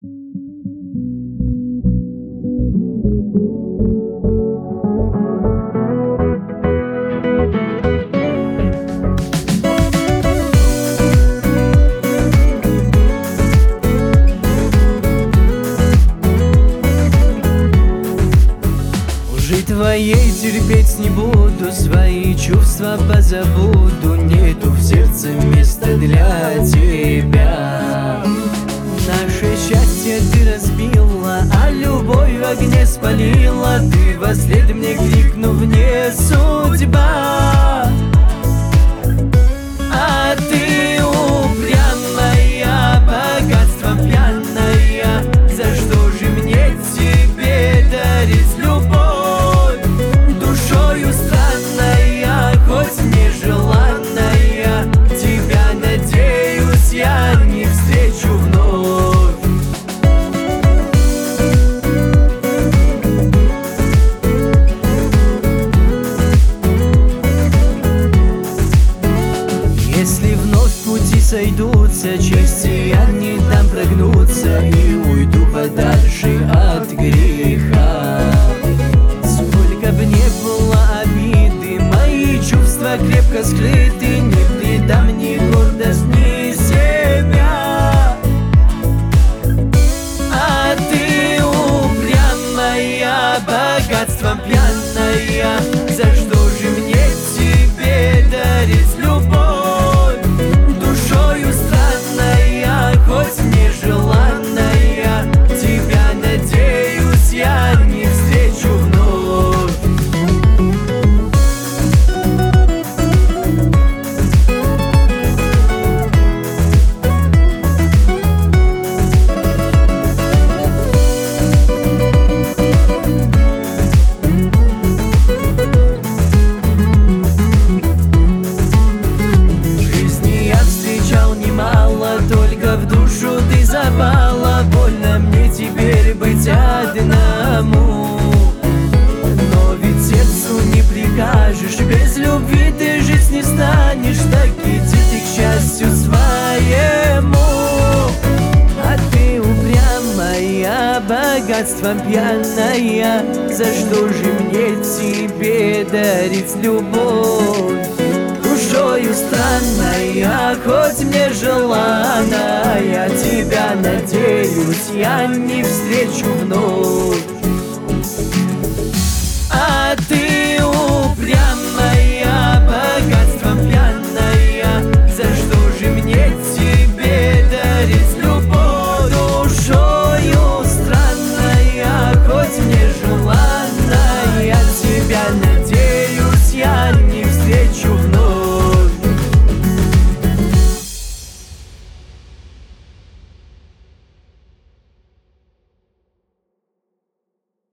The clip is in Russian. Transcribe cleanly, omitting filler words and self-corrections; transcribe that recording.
Твоей терпеть не буду, свои чувства позабуду. Нету в сердце места для тебя. Наше счастье ты разбила, а любовь в огне спалила. Ты во след мне крикнув: не судьба. А ты упрямая, богатством пьяная. За что же мне тебе дарить любовь? Если вновь пути сойдутся, чести я не дам прогнуться и уйду подальше от греха. Сколько б не было обиды, мои чувства крепко скрыты. Не предам ни гордость, ни себя. А ты упрямая, богатством пьяная. За что же мне тебе дарить любовь? Только в душу ты запала, больно мне теперь быть одному. Но ведь сердцу не прикажешь, без любви ты жить не станешь. Так иди ты к счастью своему. А ты упрямая, богатством пьяная. За что же мне тебе дарить любовь? Душою странная, хоть мне желанная, тебя, надеюсь, я не встречу вновь.